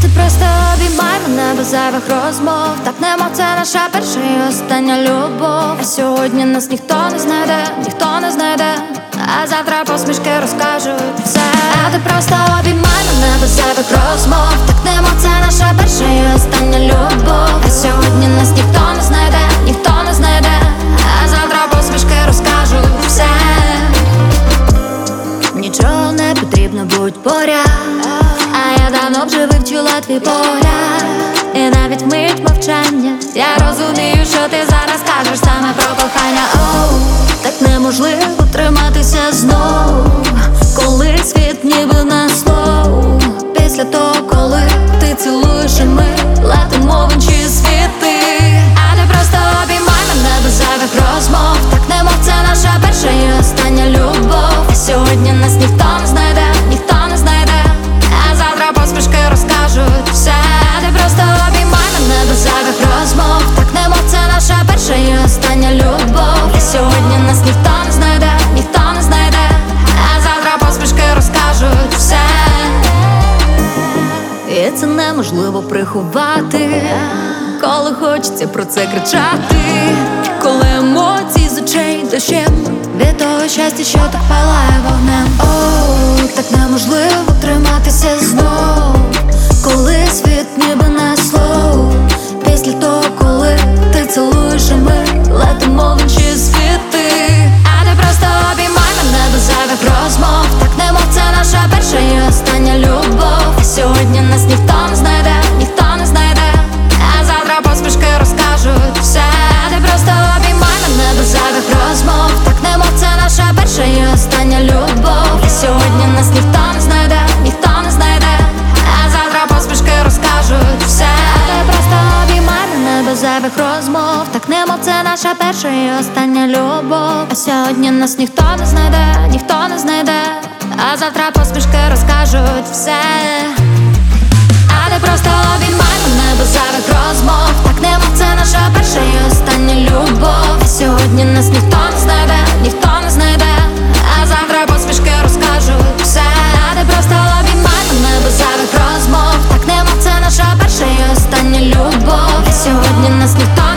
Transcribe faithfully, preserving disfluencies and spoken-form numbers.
ти просто обіймай мене без зайвих розмов. Так нема, це наша перша і остання любов. А сьогодні нас ніхто не знайде, ніхто не знайде, а завтра посмішки розкажуть все. А ти просто обіймай мене без зайвих розмов. Так нема, це наша перша і остання любов. А сьогодні нас ніхто не знайде, ніхто не знайде, а завтра посмішки розкажуть все. Нічого не потрібно, будь поряд, а я давно вже вивчила твій погляд. І навіть вмить мовчання я розумію, що ти зараз кажеш саме про кохання. Оу, так неможливо триматися знов, коли світ ніби на слоу. Після того, коли ти цілуєш і ми летимо в інші світи. А ти просто обіймай мене без зайвих розмов. Так немов це наша перша і остання любов. А сьогодні нас ніхто не знайде, ніхто не знайде, а завтра посмішки розкажуть все. А ти просто обіймай мене без зайвих розмов. Так немов це наша перша і остання любов. А сьогодні нас ніхто не знайде, ніхто не знайде, а завтра посмішки розкажуть все. І це неможливо приховати, коли хочеться про це кричати, коли емоції з очей дощем від того щастя, що так палає вогнем. Оу, так неможливо триматися знов, коли світ ніби на слоу. Після того, коли ти цілуєш і ми летимо в інші світи. А ти просто обіймай мене без зайвих розмов. Так немов це наша перша і остання любов. А сьогодні нас ніхто не знайде, ніхто не знайде, а завтра посмішки розкажуть все. А ти просто обіймай мене без зайвих розмов. Так немов це наша перша і остання любов. А сьогодні нас ніхто не знайде, ніхто не знайде, а завтра посмішки розкажуть все. А ти просто обіймай мене без зайвих розмов. Так немов це наша перша і остання любов. А сьогодні нас ніхто не знайде, ніхто не знайде, а завтра посмішки розкажуть все. А ти просто обіймай мене без зайвих розмов. Так немов це наша перша і остання любов. А сьогодні нас ніхто не знайде, ніхто не знайде, а завтра посмішки розкажуть все. А ти просто обіймай мене без зайвих розмов. Так немов це наша перша і остання любов. А сьогодні нас ніхто не